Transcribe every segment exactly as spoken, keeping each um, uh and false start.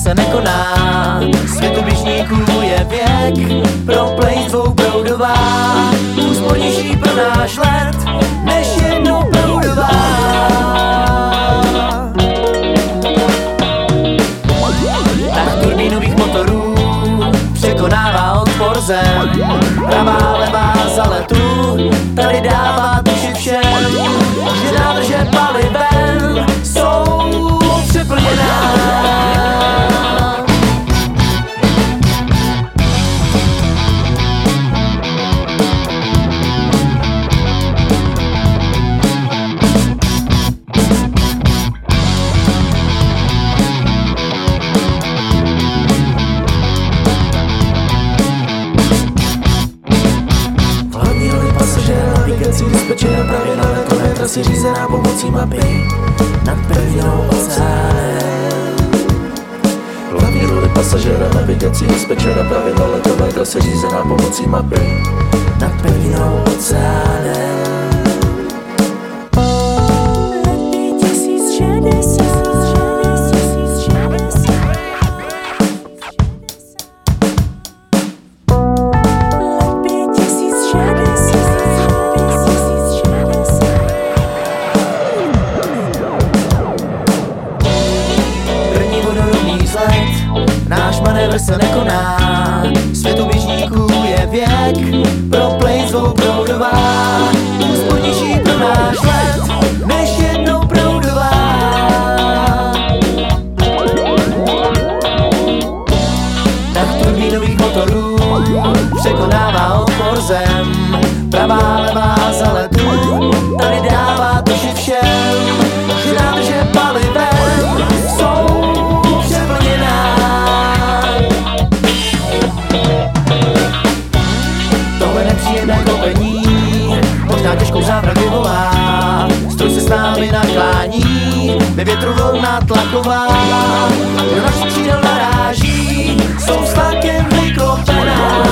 se nekoná, světu běžníků je věk, pro play dvouproudová, úspornější pro náš let, než jednoproudová. Tak turbínových motorů překonává odpor zem, pravá levá za letu, tady dává tušit všem, že nádrže palivem jsou přeplněná. Navigací dispečera právě na letové trasy řízená pomocí mapy nad pevninou oceánem. Hlavní roli pasažéra navigací dispečera právě na letové trasy řízená pomocí mapy nad pevninou oceánem. Náš manévr se nekoná, světu běžníků je věk, pro play dvouproudová, úspornější pro náš let, než jednoproudová. Tak turbínových motorů překonává odpor zem, pravá levá za letu, tady dává tušit všem, že nádrže palivem jsou přeplněná. Nepříjemné kopení možná těžkou závrat vyvolá, stroj se s námi naklání, ve větru volna tlaková, do našich křídel naráží, jsou s tlakem vyklopená.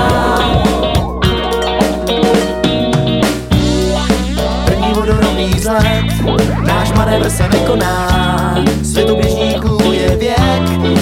První vodorovný vzhled, náš manévr se nekoná, světu běžníků je věk,